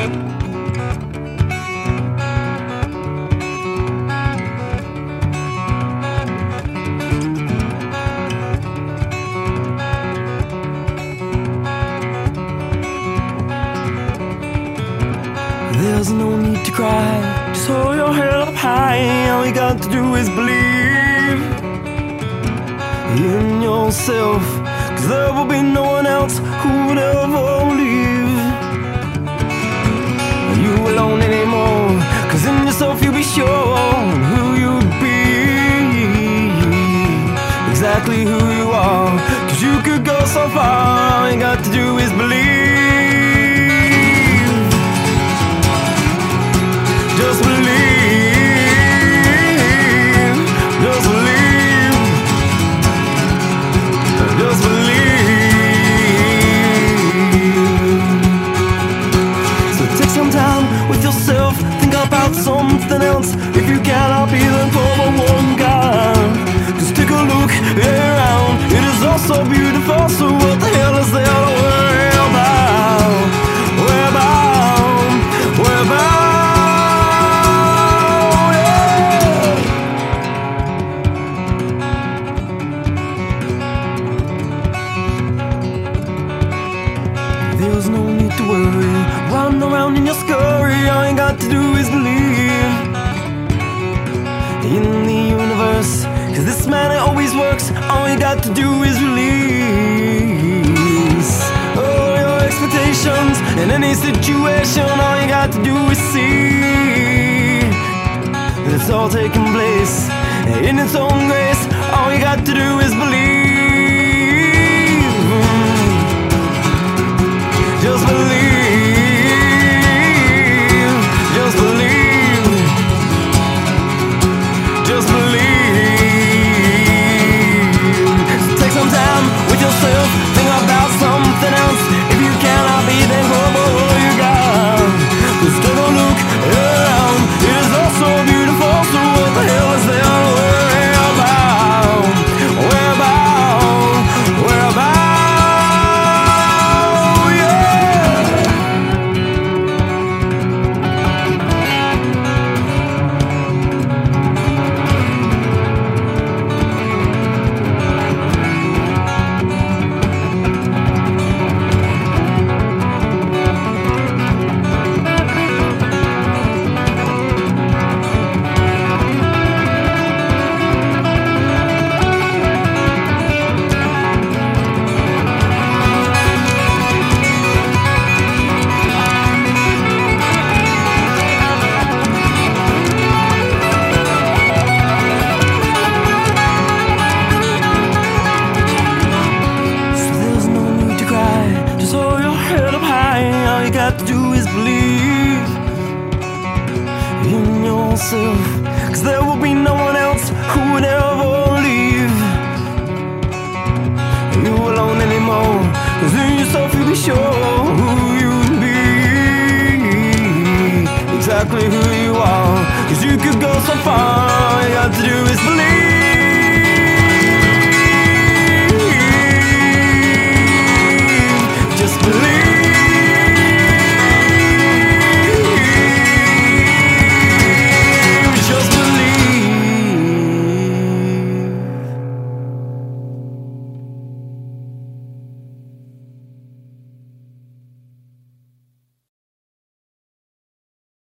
There's no need to cry, just hold your head up high. All you got to do is believe in yourself, 'cause there will be no one else who would ever leave you alone anymore. 'Cause in yourself you'll be sure who you'd be, exactly who you are. 'Cause you could go so far, all you got to do is believe. Just believe, just believe, just believe. So take some time with yourself, think about something else. If you cannot be then for the one God, just take a look around, it is all so beautiful. So what the hell is there to worry about? Worry about, worry about. There's no need to worry, run around in your scurry. All you got to do is believe in the universe, 'cause this man, it always works. All you got to do is release all your expectations in any situation. All you got to do is see that it's all taking place in its own grace. All you got to do is believe. Just believe, just believe, just believe. Take some time with yourself, think about something else. If you cannot be, then go for all you got. Just take a look around, it is all so beautiful. So what the hell is there to worry about? Worry about, worry about. All you got to do is believe in yourself, 'cause there will be no one else who would ever leave you alone anymore. 'Cause in yourself you'll be sure who you'd be, exactly who you are. 'Cause you could go so far, all you got to do is believe.